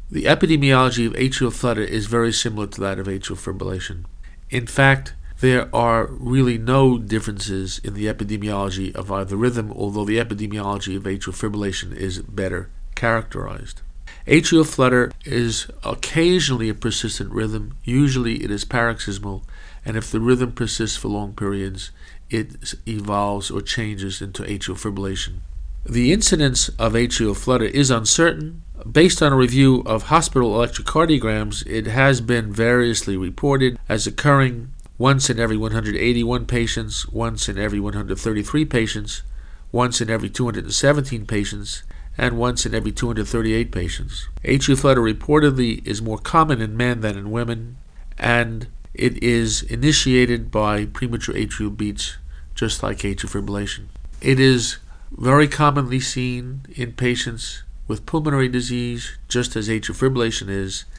The epidemiology of atrial flutter is very similar to that of atrial fibrillation. In fact, there are really no differences in the epidemiology of either rhythm, although the epidemiology of atrial fibrillation is better characterized. Atrial flutter is occasionally a persistent rhythm. Usually it is paroxysmal, and if the rhythm persists for long periods, it evolves or changes into atrial fibrillation. The incidence of atrial flutter is uncertain. Based on a review of hospital electrocardiograms, it has been variously reported as occurring once in every 181 patients, once in every 133 patients, once in every 217 patients, and once in every 238 patients. Atrial flutter reportedly is more common in men than in women, and it is initiated by premature atrial beats, just like atrial fibrillation. It is very commonly seen in patients with pulmonary disease, just as atrial fibrillation is,